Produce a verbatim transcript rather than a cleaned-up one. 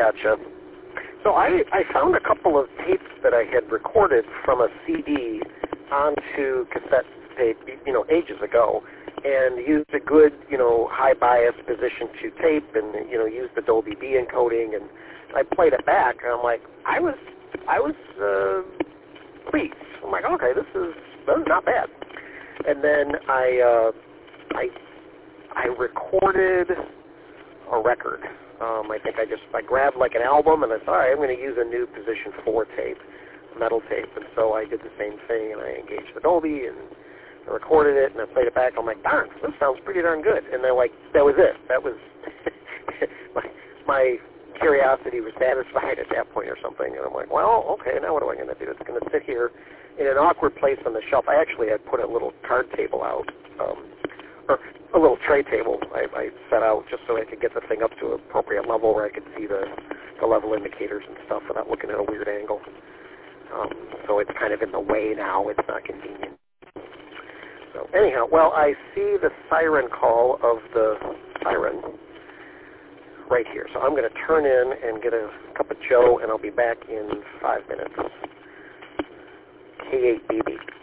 gotcha. So I, I found a couple of tapes that I had recorded from a C D onto cassette tape, you know, ages ago, and used a good, you know, high bias position to tape, and you know, used the Dolby B encoding, and I played it back, and I'm like, I was, I was uh, pleased. I'm like, okay, this is, this is not bad. And then I, uh, I, I recorded a record. Um, I think I just, I grabbed like an album, and I thought, all right, I'm going to use a new position four tape, metal tape, and so I did the same thing, and I engaged the Dolby, and I recorded it, and I played it back. I'm like, darn, this sounds pretty darn good. And they're like, that was it. That was my, my curiosity was satisfied at that point or something. And I'm like, well, okay, now what am I going to do? It's going to sit here in an awkward place on the shelf. I actually had put a little card table out, um, or a little tray table I, I set out just so I could get the thing up to an appropriate level where I could see the, the level indicators and stuff without looking at a weird angle. Um, so it's kind of in the way now. It's not convenient. So anyhow, well, I see the siren call of the siren right here. So I'm going to turn in and get a cup of joe, and I'll be back in five minutes. K eight B B.